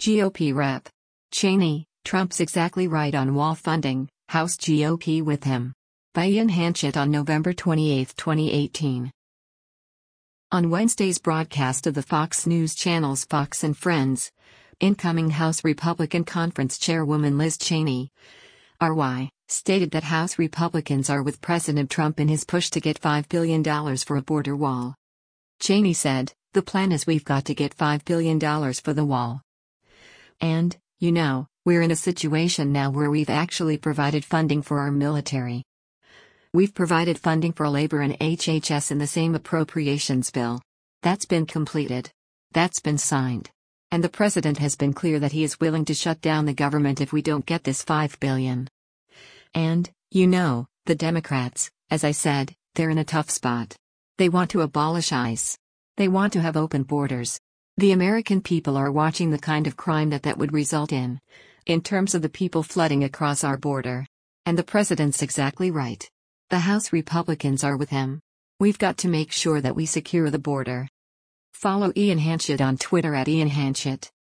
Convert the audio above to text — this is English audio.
GOP Rep. Cheney, Trump's exactly right on wall funding, House GOP with him. By Ian Hanchett on November 28, 2018. On Wednesday's broadcast of the Fox News Channel's Fox and Friends, incoming House Republican Conference Chairwoman Liz Cheney, RY, stated that House Republicans are with President Trump in his push to get $5 billion for a border wall. Cheney said, "The plan is we've got to get $5 billion for the wall. And, we're in a situation now where we've actually provided funding for our military. We've provided funding for labor and HHS in the same appropriations bill. That's been completed. That's been signed. And the president has been clear that he is willing to shut down the government if we don't get this $5 billion. And, the Democrats, as I said, they're in a tough spot. They want to abolish ICE. They want to have open borders. The American people are watching the kind of crime that would result in terms of the people flooding across our border. And the president's exactly right. The House Republicans are with him. We've got to make sure that we secure the border." Follow Ian Hanchett on Twitter @IanHanchett.